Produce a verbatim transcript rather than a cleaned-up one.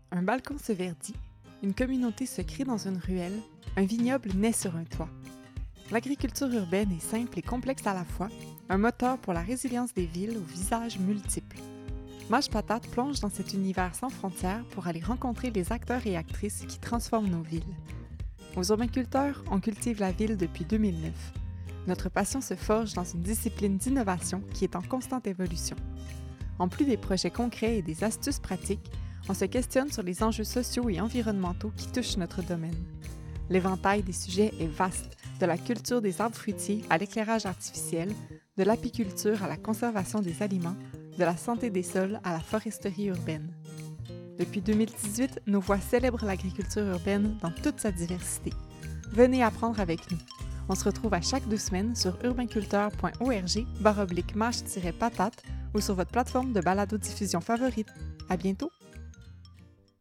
Un balcon se verdit, une communauté se crée dans une ruelle, un vignoble naît sur un toit. L'agriculture urbaine est simple et complexe à la fois, un moteur pour la résilience des villes aux visages multiples. Maj Patate plonge dans cet univers sans frontières pour aller rencontrer les acteurs et actrices qui transforment nos villes. Aux urbainculteurs, on cultive la ville depuis deux mille neuf. Notre passion se forge dans une discipline d'innovation qui est en constante évolution. En plus des projets concrets et des astuces pratiques, on se questionne sur les enjeux sociaux et environnementaux qui touchent notre domaine. L'éventail des sujets est vaste, de la culture des arbres fruitiers à l'éclairage artificiel, de l'apiculture à la conservation des aliments, de la santé des sols à la foresterie urbaine. Depuis deux mille dix-huit, nos voix célèbrent l'agriculture urbaine dans toute sa diversité. Venez apprendre avec nous. On se retrouve à chaque deux semaines sur urbainculteur point org barre oblique maj-patate ou sur votre plateforme de balado-diffusion favorite. À bientôt!